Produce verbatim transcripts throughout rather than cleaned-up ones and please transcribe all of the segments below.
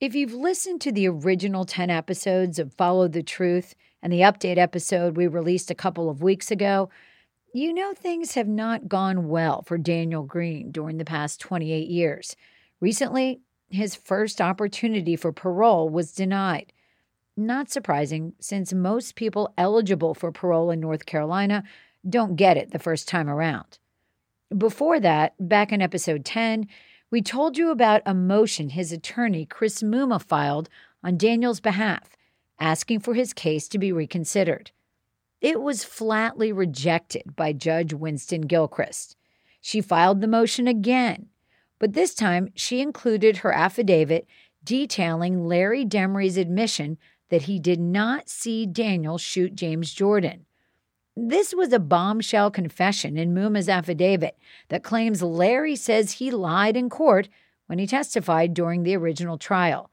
If you've listened to the original ten episodes of Follow the Truth and the update episode we released a couple of weeks ago, you know things have not gone well for Daniel Green during the past twenty-eight years. Recently, his first opportunity for parole was denied. Not surprising, since most people eligible for parole in North Carolina don't get it the first time around. Before that, back in episode ten, we told you about a motion his attorney Chris Muma filed on Daniel's behalf, asking for his case to be reconsidered. It was flatly rejected by Judge Winston Gilchrist. She filed the motion again, but this time she included her affidavit detailing Larry Demery's admission that he did not see Daniel shoot James Jordan. This was a bombshell confession in Muma's affidavit that claims Larry says he lied in court when he testified during the original trial.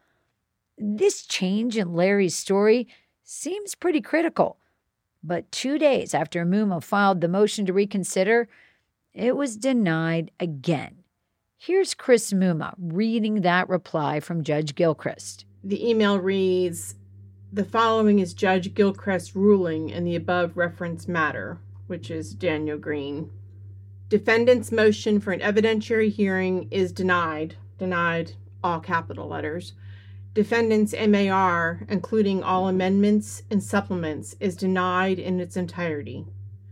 This change in Larry's story seems pretty critical, but two days after Muma filed the motion to reconsider, it was denied again. Here's Chris Muma reading that reply from Judge Gilchrist. The email reads, "The following is Judge Gilchrist's ruling in the above referenced matter," which is Daniel Green. "Defendant's motion for an evidentiary hearing is denied," denied, all capital letters. "Defendant's M A R, including all amendments and supplements, is denied in its entirety."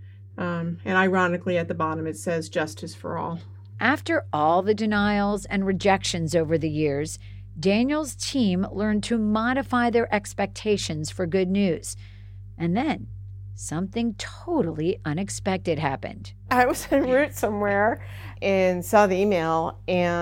Um, and ironically, at the bottom it says justice for all. After all the denials and rejections over the years, Daniel's team learned to modify their expectations for good news. And then something totally unexpected happened. I was en route somewhere and saw the email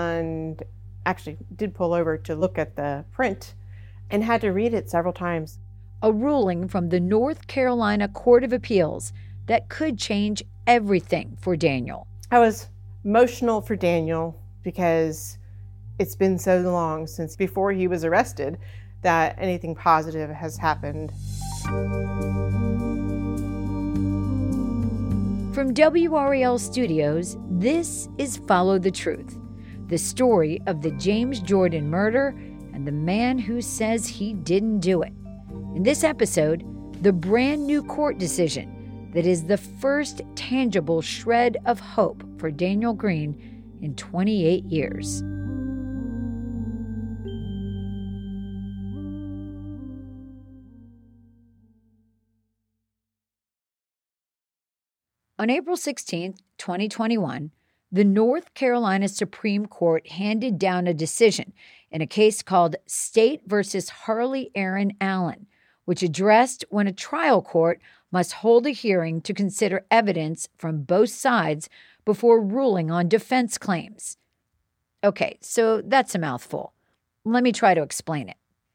and actually did pull over to look at the print and had to read it several times. A ruling from the North Carolina Court of Appeals that could change everything for Daniel. I was emotional for Daniel because it's been so long since before he was arrested that anything positive has happened. From W R A L Studios, this is Follow the Truth, the story of the James Jordan murder and the man who says he didn't do it. In this episode, the brand new court decision that is the first tangible shred of hope for Daniel Green in twenty-eight years. On April sixteenth, twenty twenty-one, the North Carolina Supreme Court handed down a decision in a case called State versus Harley Aaron Allen, which addressed when a trial court must hold a hearing to consider evidence from both sides before ruling on defense claims. Okay, so that's a mouthful. Let me try to explain it.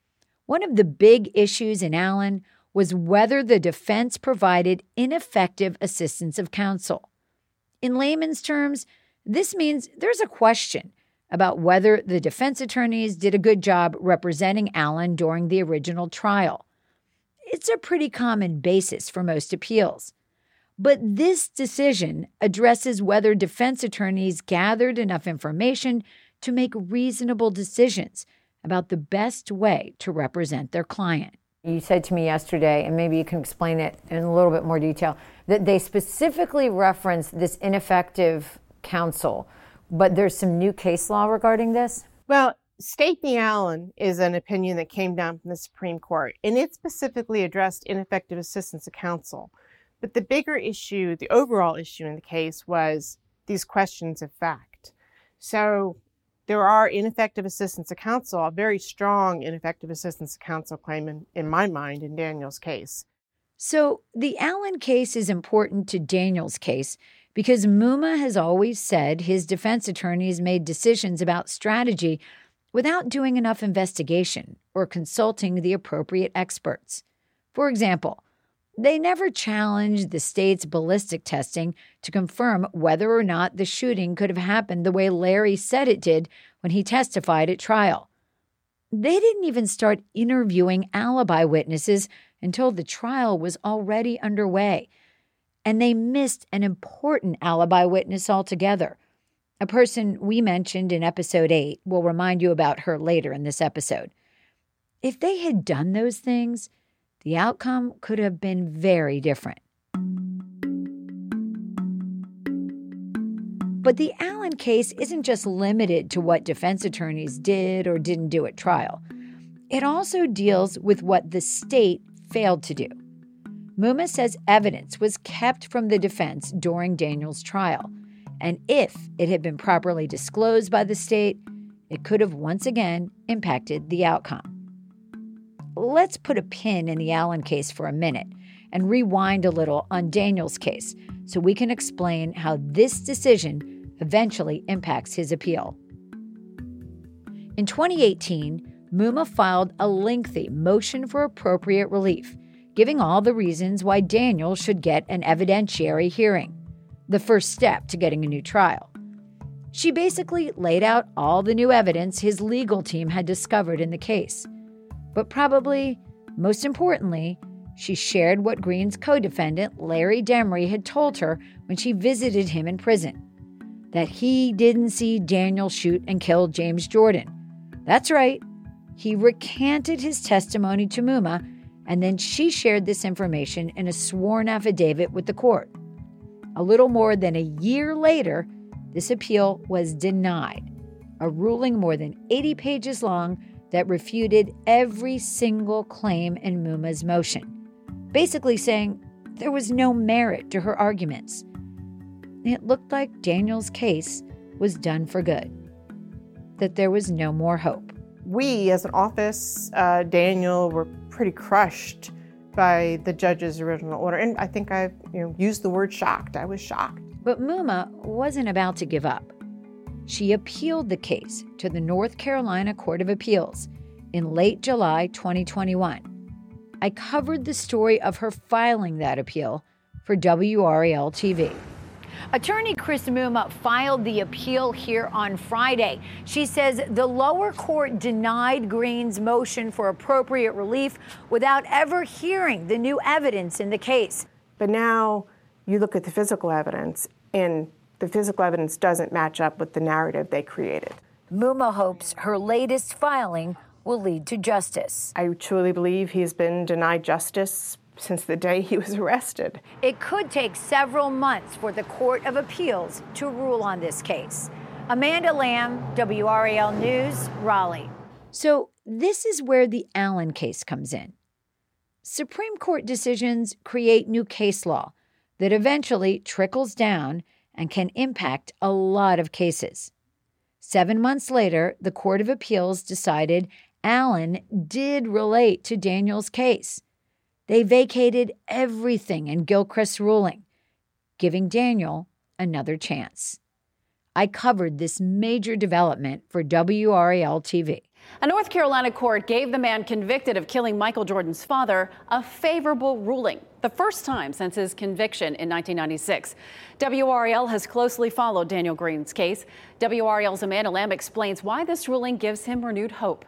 One of the big issues in Allen was whether the defense provided ineffective assistance of counsel. In layman's terms, this means there's a question about whether the defense attorneys did a good job representing Allen during the original trial. It's a pretty common basis for most appeals. But this decision addresses whether defense attorneys gathered enough information to make reasonable decisions about the best way to represent their client. You said to me yesterday, and maybe you can explain it in a little bit more detail, that they specifically referenced this ineffective counsel, but there's some new case law regarding this? Well, State v. Allen is an opinion that came down from the Supreme Court, and it specifically addressed ineffective assistance of counsel. But the bigger issue, the overall issue in the case, was these questions of fact. So there are ineffective assistance of counsel, a very strong ineffective assistance of counsel claim in, in my mind in Daniel's case. So the Allen case is important to Daniel's case because Muma has always said his defense attorneys made decisions about strategy without doing enough investigation or consulting the appropriate experts. For example, they never challenged the state's ballistic testing to confirm whether or not the shooting could have happened the way Larry said it did when he testified at trial. They didn't even start interviewing alibi witnesses until the trial was already underway. And they missed an important alibi witness altogether. A person we mentioned in episode eight. We'll remind you about her later in this episode. If they had done those things, the outcome could have been very different. But the Allen case isn't just limited to what defense attorneys did or didn't do at trial. It also deals with what the state failed to do. Mumma says evidence was kept from the defense during Daniel's trial, and if it had been properly disclosed by the state, it could have once again impacted the outcome. Let's put a pin in the Allen case for a minute and rewind a little on Daniel's case so we can explain how this decision eventually impacts his appeal. In twenty eighteen, Mumma filed a lengthy motion for appropriate relief, giving all the reasons why Daniel should get an evidentiary hearing, the first step to getting a new trial. She basically laid out all the new evidence his legal team had discovered in the case. But probably, most importantly, she shared what Green's co-defendant, Larry Demery, had told her when she visited him in prison, that he didn't see Daniel shoot and kill James Jordan. That's right. He recanted his testimony to Mumma, and then she shared this information in a sworn affidavit with the court. A little more than a year later, this appeal was denied, a ruling more than eighty pages long that refuted every single claim in Mumma's motion, basically saying there was no merit to her arguments. It looked like Daniel's case was done for good, that there was no more hope. We, as an office, uh, Daniel, were pretty crushed by the judge's original order. And I think I you know, used the word shocked. I was shocked. But Mumma wasn't about to give up. She appealed the case to the North Carolina Court of Appeals in late July twenty twenty-one. I covered the story of her filing that appeal for W R A L T V. Attorney Chris Mumma filed the appeal here on Friday. She says the lower court denied Green's motion for appropriate relief without ever hearing the new evidence in the case. But now you look at the physical evidence, and the physical evidence doesn't match up with the narrative they created. Mumma hopes her latest filing will lead to justice. I truly believe he's been denied justice since the day he was arrested. It could take several months for the Court of Appeals to rule on this case. Amanda Lamb, W R A L News, Raleigh. So this is where the Allen case comes in. Supreme Court decisions create new case law that eventually trickles down and can impact a lot of cases. Seven months later, the Court of Appeals decided Allen did relate to Daniel's case. They vacated everything in Gilchrist's ruling, giving Daniel another chance. I covered this major development for W R A L T V. A North Carolina court gave the man convicted of killing Michael Jordan's father a favorable ruling, the first time since his conviction in nineteen ninety-six. W R A L has closely followed Daniel Green's case. W R A L's Amanda Lamb explains why this ruling gives him renewed hope.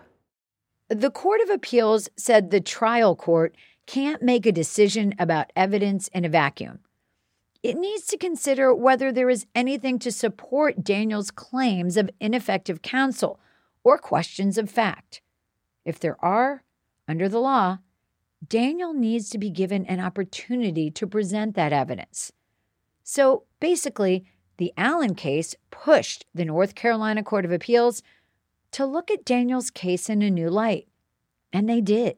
The Court of Appeals said the trial court can't make a decision about evidence in a vacuum. It needs to consider whether there is anything to support Daniel's claims of ineffective counsel or questions of fact. If there are, under the law, Daniel needs to be given an opportunity to present that evidence. So basically, the Allen case pushed the North Carolina Court of Appeals to look at Daniel's case in a new light. And they did,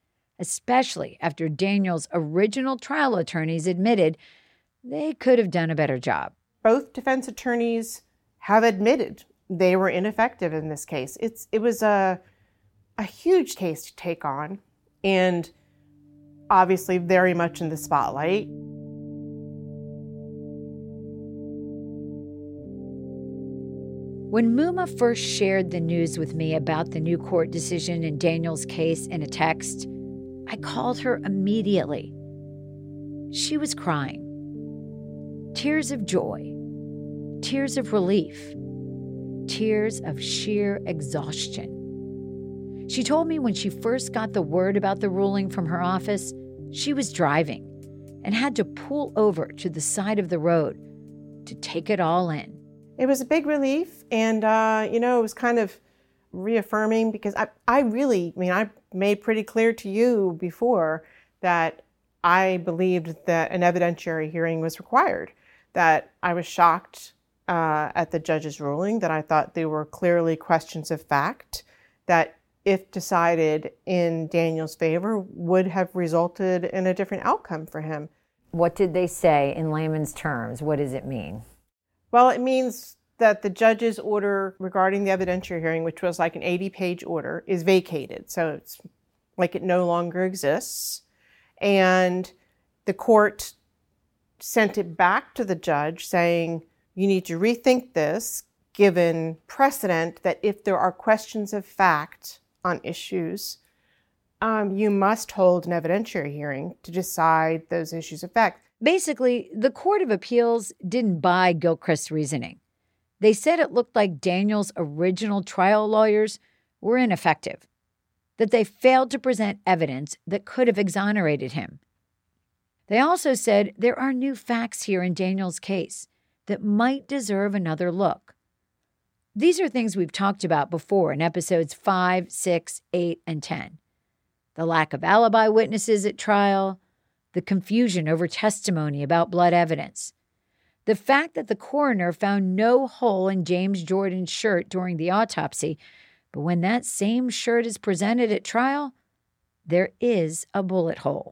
especially after Daniel's original trial attorneys admitted they could have done a better job. Both defense attorneys have admitted they were ineffective in this case. It's it was a a huge case to take on, and obviously very much in the spotlight. When Mumma first shared the news with me about the new court decision in Daniel's case in a text, I called her immediately. She was crying. Tears of joy, tears of relief, tears of sheer exhaustion. She told me when she first got the word about the ruling from her office, she was driving and had to pull over to the side of the road to take it all in. It was a big relief, and, uh, you know, it was kind of reaffirming, because I, I really, I mean, I made pretty clear to you before that I believed that an evidentiary hearing was required, that I was shocked uh, at the judge's ruling, that I thought they were clearly questions of fact, that if decided in Daniel's favor would have resulted in a different outcome for him. What did they say in layman's terms? What does it mean? Well, it means that the judge's order regarding the evidentiary hearing, which was like an eighty-page order, is vacated. So it's like it no longer exists. And the court sent it back to the judge saying, you need to rethink this, given precedent that if there are questions of fact on issues, um, you must hold an evidentiary hearing to decide those issues of fact. Basically, the Court of Appeals didn't buy Gilchrist's reasoning. They said it looked like Daniel's original trial lawyers were ineffective, that they failed to present evidence that could have exonerated him. They also said there are new facts here in Daniel's case that might deserve another look. These are things we've talked about before in episodes five, six, eight, and ten. The lack of alibi witnesses at trial, the confusion over testimony about blood evidence, the fact that the coroner found no hole in James Jordan's shirt during the autopsy, but when that same shirt is presented at trial, there is a bullet hole.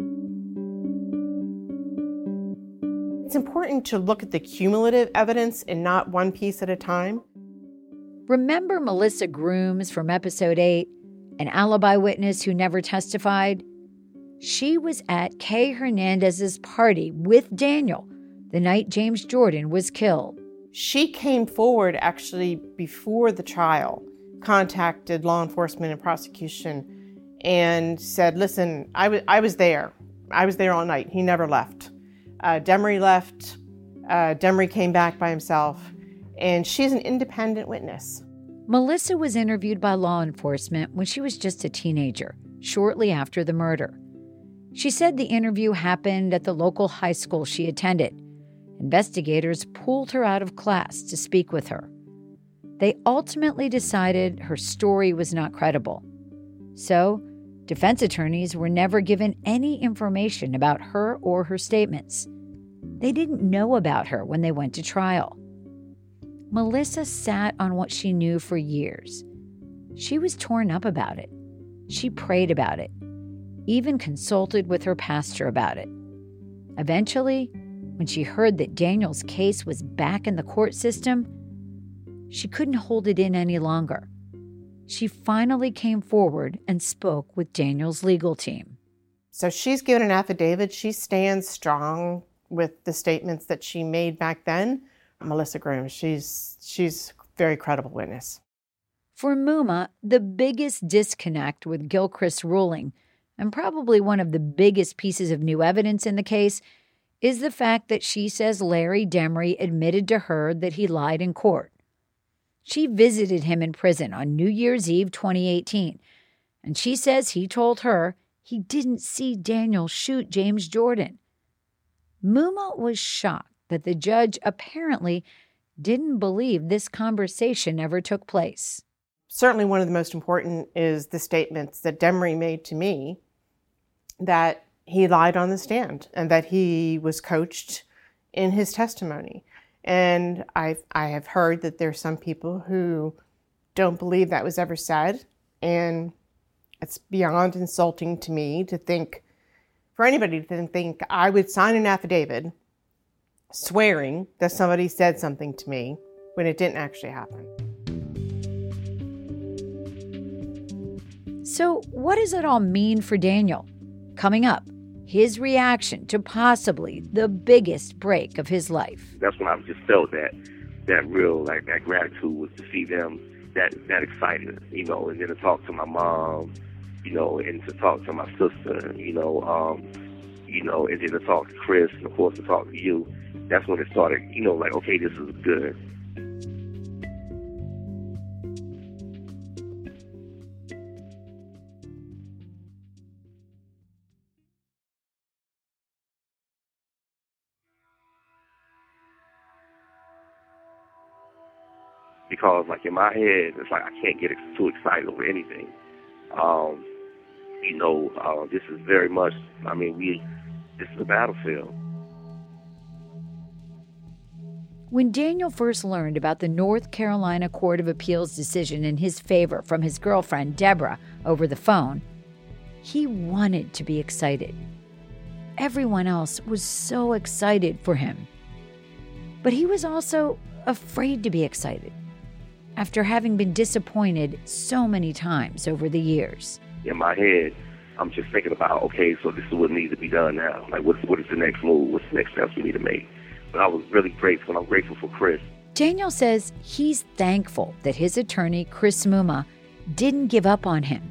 It's important to look at the cumulative evidence and not one piece at a time. Remember Melissa Grooms from episode eight, an alibi witness who never testified? She was at Kay Hernandez's party with Daniel the night James Jordan was killed. She came forward actually before the trial, contacted law enforcement and prosecution, and said, listen, I, w- I was there. I was there all night. He never left. Uh, Demery left. Uh, Demery came back by himself. And she's an independent witness. Melissa was interviewed by law enforcement when she was just a teenager, shortly after the murder. She said the interview happened at the local high school she attended. Investigators pulled her out of class to speak with her. They ultimately decided her story was not credible. So, defense attorneys were never given any information about her or her statements. They didn't know about her when they went to trial. Melissa sat on what she knew for years. She was torn up about it. She prayed about it, even consulted with her pastor about it. Eventually, when she heard that Daniel's case was back in the court system, she couldn't hold it in any longer. She finally came forward and spoke with Daniel's legal team. So she's given an affidavit. She stands strong with the statements that she made back then. Melissa Grooms, she's she's a very credible witness. For Muma, the biggest disconnect with Gilchrist's ruling, and probably one of the biggest pieces of new evidence in the case, is the fact that she says Larry Demery admitted to her that he lied in court. She visited him in prison on New Year's Eve twenty eighteen, and she says he told her he didn't see Daniel shoot James Jordan. Muma was shocked that the judge apparently didn't believe this conversation ever took place. Certainly one of the most important is the statements that Demery made to me that he lied on the stand and that he was coached in his testimony. And I've, I have heard that there's some people who don't believe that was ever said. And it's beyond insulting to me to think, for anybody to think I would sign an affidavit swearing that somebody said something to me when it didn't actually happen. So what does it all mean for Daniel? Coming up, his reaction to possibly the biggest break of his life. That's when I just felt that that real like that gratitude was to see them that that excited, you know, and then to talk to my mom, you know, and to talk to my sister, you know, um, you know, and then to talk to Chris, and of course to talk to you. That's when it started, you know, like, okay, this is good. because, like, in my head, it's like I can't get too excited over anything. Um, you know, uh, this is very much, I mean, we, this is a battlefield. When Daniel first learned about the North Carolina Court of Appeals decision in his favor from his girlfriend, Deborah, over the phone, he wanted to be excited. Everyone else was so excited for him. But he was also afraid to be excited after having been disappointed so many times over the years. In my head, I'm just thinking about, okay, so this is what needs to be done now. Like, what, what is the next move? What's the next steps we need to make? But I was really grateful, and I'm grateful for Chris. Daniel says he's thankful that his attorney, Chris Muma, didn't give up on him.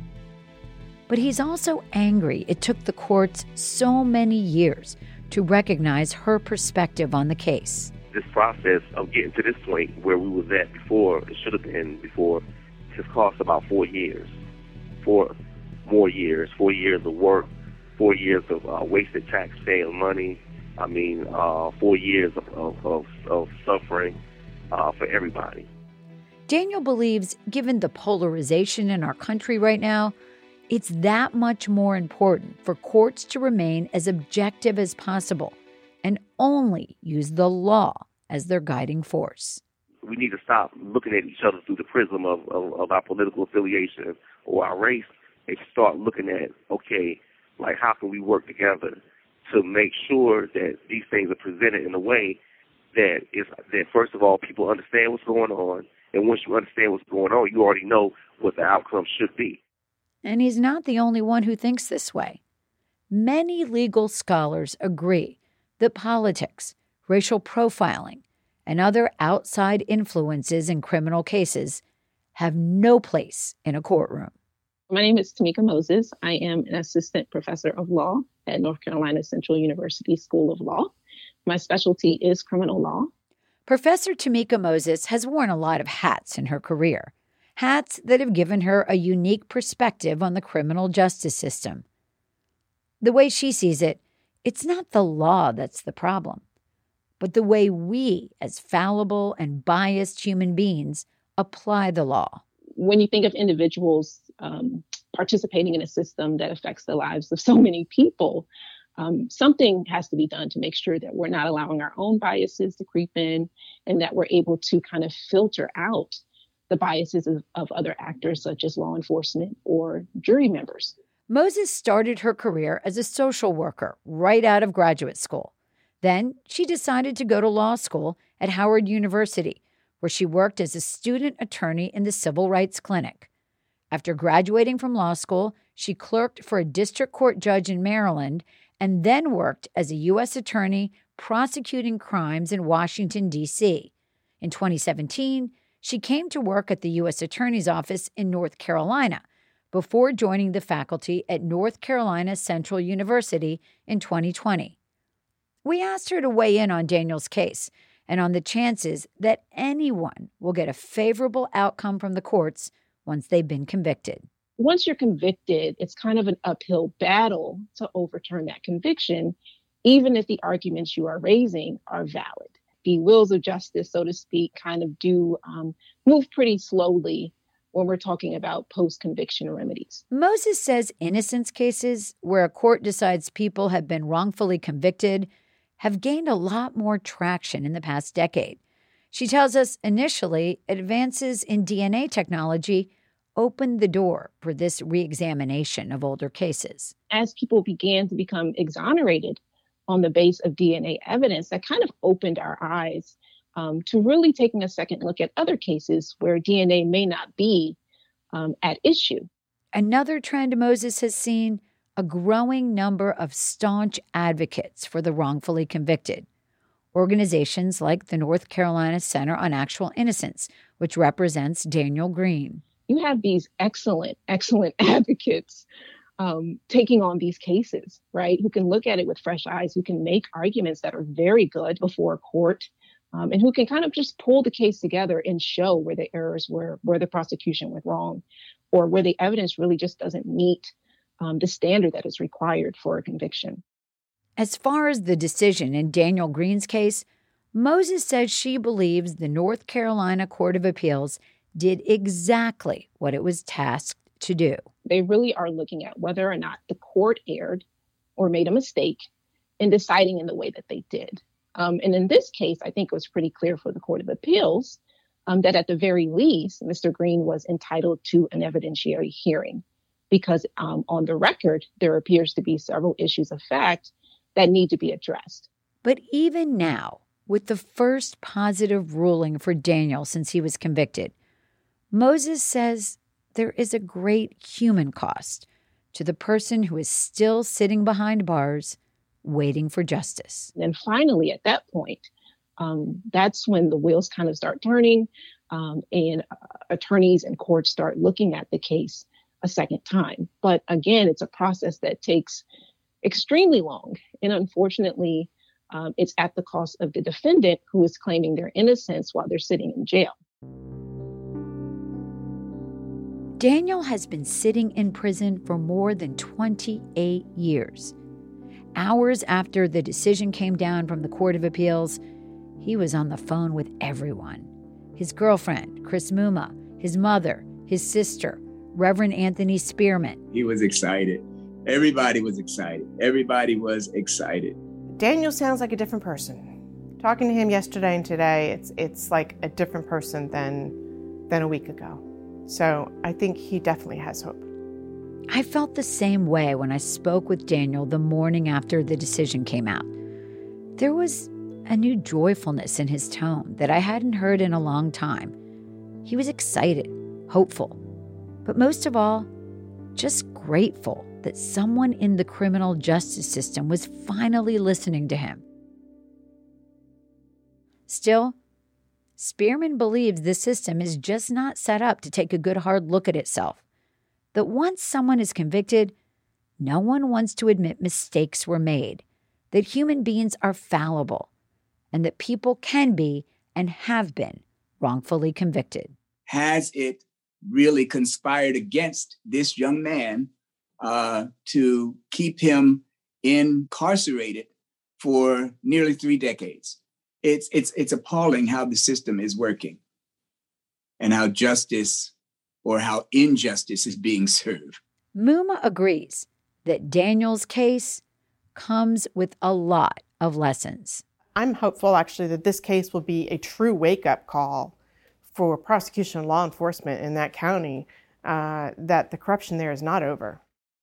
But he's also angry it took the courts so many years to recognize her perspective on the case. This process of getting to this point where we was at before, it should have been before, has cost about four years. Four more years, four years of work, four years of uh, wasted taxpaying money. I mean, uh, four years of, of, of, of suffering uh, for everybody. Daniel believes, given the polarization in our country right now, it's that much more important for courts to remain as objective as possible and only use the law as their guiding force. We need to stop looking at each other through the prism of, of, of our political affiliation or our race and start looking at, okay, like, how can we work together to make sure that these things are presented in a way that is that first of all people understand what's going on, and once you understand what's going on, you already know what the outcome should be. And he's not the only one who thinks this way. Many legal scholars agree that politics, racial profiling, and other outside influences in criminal cases have no place in a courtroom. My name is Tamika Moses. I am an assistant professor of law at North Carolina Central University School of Law. My specialty is criminal law. Professor Tamika Moses has worn a lot of hats in her career, hats that have given her a unique perspective on the criminal justice system. The way she sees it, it's not the law that's the problem, but the way we, as fallible and biased human beings, apply the law. When you think of individuals um, participating in a system that affects the lives of so many people, um, something has to be done to make sure that we're not allowing our own biases to creep in and that we're able to kind of filter out the biases of, of other actors such as law enforcement or jury members. Moses started her career as a social worker right out of graduate school. Then she decided to go to law school at Howard University, where she worked as a student attorney in the Civil Rights Clinic. After graduating from law school, she clerked for a district court judge in Maryland and then worked as a U S attorney prosecuting crimes in Washington, D C. In twenty seventeen, she came to work at the U S Attorney's Office in North Carolina before joining the faculty at North Carolina Central University in twenty twenty. We asked her to weigh in on Daniel's case and on the chances that anyone will get a favorable outcome from the courts once they've been convicted. Once you're convicted, it's kind of an uphill battle to overturn that conviction, even if the arguments you are raising are valid. The wheels of justice, so to speak, kind of do um, move pretty slowly when we're talking about post-conviction remedies. Moses says innocence cases where a court decides people have been wrongfully convicted have gained a lot more traction in the past decade. She tells us initially, advances in D N A technology opened the door for this reexamination of older cases. As people began to become exonerated on the base of D N A evidence, that kind of opened our eyes um, to really taking a second look at other cases where D N A may not be um, at issue. Another trend Moses has seen, a growing number of staunch advocates for the wrongfully convicted. Organizations like the North Carolina Center on Actual Innocence, which represents Daniel Green. You have these excellent, excellent advocates um, taking on these cases, right? Who can look at it with fresh eyes, who can make arguments that are very good before a court, um, and who can kind of just pull the case together and show where the errors were, where the prosecution went wrong, or where the evidence really just doesn't meet um, the standard that is required for a conviction. As far as the decision in Daniel Green's case, Moses says she believes the North Carolina Court of Appeals did exactly what it was tasked to do. They really are looking at whether or not the court erred or made a mistake in deciding in the way that they did. Um, and in this case, I think it was pretty clear for the Court of Appeals um, that at the very least, Mister Green was entitled to an evidentiary hearing because um, on the record, there appears to be several issues of fact that need to be addressed. But even now, with the first positive ruling for Daniel since he was convicted, Moses says there is a great human cost to the person who is still sitting behind bars waiting for justice. And finally, at that point, um, that's when the wheels kind of start turning um, and uh, attorneys and courts start looking at the case a second time. But again, it's a process that takes extremely long. And unfortunately, um, it's at the cost of the defendant who is claiming their innocence while they're sitting in jail. Daniel has been sitting in prison for more than twenty-eight years. Hours after the decision came down from the Court of Appeals, he was on the phone with everyone. His girlfriend, Chris Muma, his mother, his sister, Reverend Anthony Spearman. He was excited. Everybody was excited. Everybody was excited. Daniel sounds like a different person. Talking to him yesterday and today, it's it's like a different person than than a week ago. So I think he definitely has hope. I felt the same way when I spoke with Daniel the morning after the decision came out. There was a new joyfulness in his tone that I hadn't heard in a long time. He was excited, hopeful, but most of all, just grateful that someone in the criminal justice system was finally listening to him. Still, Spearman believes the system is just not set up to take a good hard look at itself. That once someone is convicted, no one wants to admit mistakes were made, that human beings are fallible, and that people can be and have been wrongfully convicted. Has it really conspired against this young man uh, to keep him incarcerated for nearly three decades? It's, it's, it's appalling how the system is working and how justice or how injustice is being served. Muma agrees that Daniel's case comes with a lot of lessons. I'm hopeful, actually, that this case will be a true wake-up call for prosecution and law enforcement in that county, uh, that the corruption there is not over.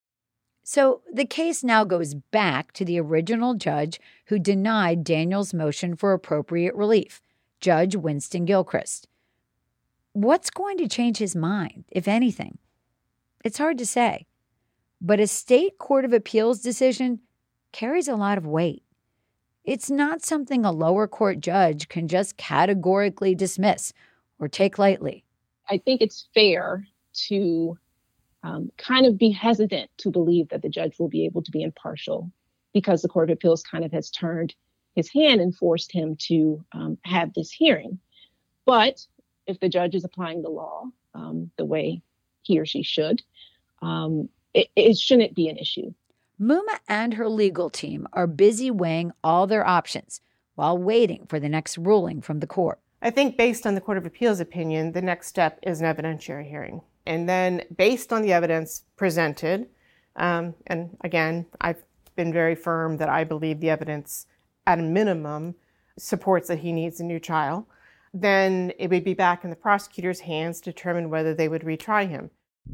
So the case now goes back to the original judge who denied Daniel's motion for appropriate relief, Judge Winston Gilchrist. What's going to change his mind, if anything? It's hard to say, but a state court of appeals decision carries a lot of weight. It's not something a lower court judge can just categorically dismiss or take lightly. I think it's fair to um, kind of be hesitant to believe that the judge will be able to be impartial because the Court of Appeals kind of has turned his hand and forced him to um, have this hearing. But if the judge is applying the law um, the way he or she should, um, it, it shouldn't be an issue. Muma and her legal team are busy weighing all their options while waiting for the next ruling from the court. I think based on the Court of Appeals opinion, the next step is an evidentiary hearing. And then based on the evidence presented, um, and again, I've been very firm that I believe the evidence at a minimum supports that he needs a new trial, then it would be back in the prosecutor's hands to determine whether they would retry him.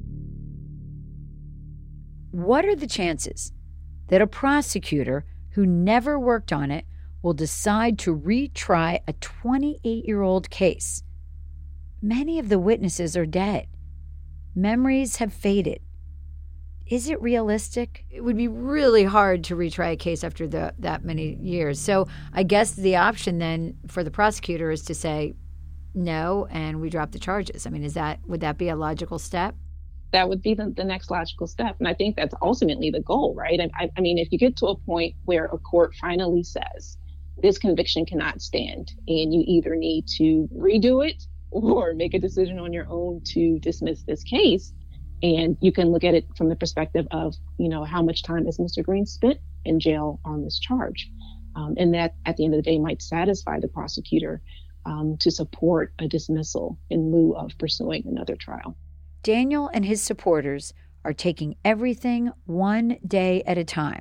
What are the chances that a prosecutor who never worked on it will decide to retry a twenty-eight-year-old case? Many of the witnesses are dead. Memories have faded. Is it realistic? It would be really hard to retry a case after the, that many years. So I guess the option then for the prosecutor is to say no and we drop the charges. I mean, is that would that be a logical step? That would be the, the next logical step. And I think that's ultimately the goal, right? I, I mean, if you get to a point where a court finally says this conviction cannot stand and you either need to redo it or make a decision on your own to dismiss this case, and you can look at it from the perspective of, you know, how much time has Mister Green spent in jail on this charge? Um, and that, at the end of the day, might satisfy the prosecutor um, to support a dismissal in lieu of pursuing another trial. Daniel and his supporters are taking everything one day at a time.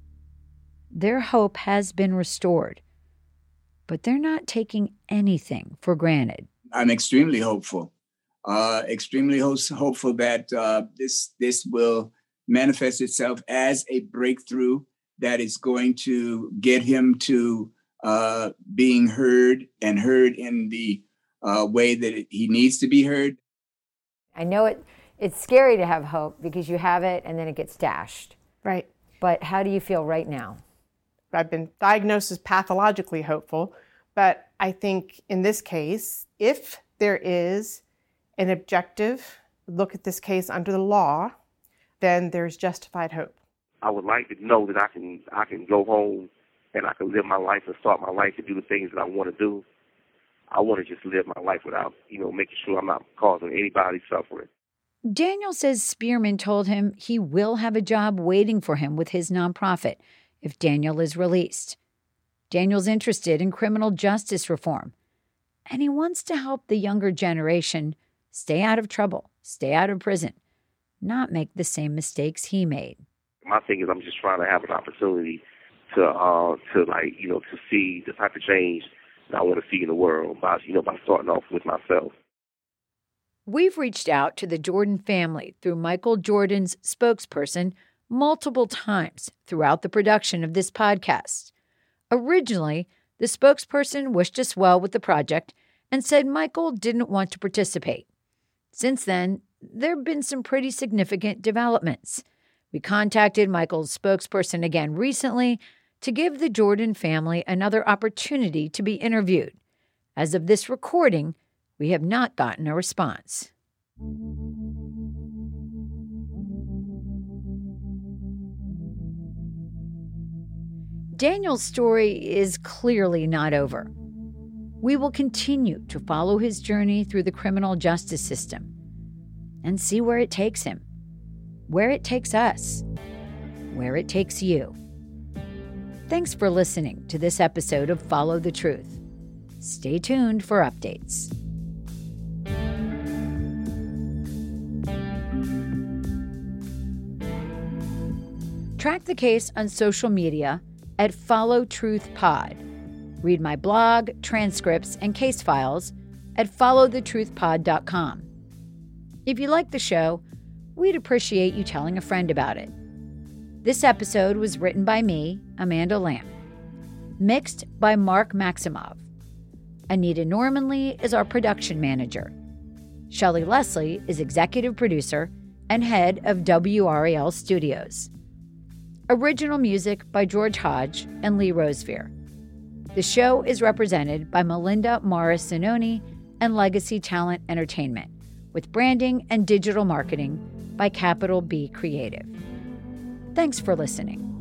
Their hope has been restored, but they're not taking anything for granted. I'm extremely hopeful, uh, extremely ho- hopeful that uh, this this will manifest itself as a breakthrough that is going to get him to uh, being heard and heard in the uh, way that he needs to be heard. I know it. It's scary to have hope because you have it and then it gets dashed. Right. But how do you feel right now? I've been diagnosed as pathologically hopeful, but I think in this case, if there is an objective look at this case under the law, then there's justified hope. I would like to know that I can I can go home and I can live my life and start my life and do the things that I want to do. I want to just live my life without, you know, making sure I'm not causing anybody suffering. Daniel says Spearman told him he will have a job waiting for him with his nonprofit if Daniel is released. Daniel's interested in criminal justice reform, and he wants to help the younger generation stay out of trouble, stay out of prison, not make the same mistakes he made. My thing is I'm just trying to have an opportunity to, uh, to like, you know, to see the type of change that I want to see in the world by, you know, by starting off with myself. We've reached out to the Jordan family through Michael Jordan's spokesperson multiple times throughout the production of this podcast. Originally, the spokesperson wished us well with the project and said Michael didn't want to participate. Since then, there have been some pretty significant developments. We contacted Michael's spokesperson again recently to give the Jordan family another opportunity to be interviewed. As of this recording, we have not gotten a response. Daniel's story is clearly not over. We will continue to follow his journey through the criminal justice system and see where it takes him, where it takes us, where it takes you. Thanks for listening to this episode of Follow the Truth. Stay tuned for updates. Track the case on social media at Follow Truth Pod. Read my blog, transcripts, and case files at follow the truth pod dot com. If you like the show, we'd appreciate you telling a friend about it. This episode was written by me, Amanda Lamb. Mixed by Mark Maximov. Anita Normanley is our production manager. Shelley Leslie is executive producer and head of W R A L Studios. Original music by George Hodge and Lee Rosevere. The show is represented by Melinda Morris-Zanoni and Legacy Talent Entertainment, with branding and digital marketing by Capital B Creative. Thanks for listening.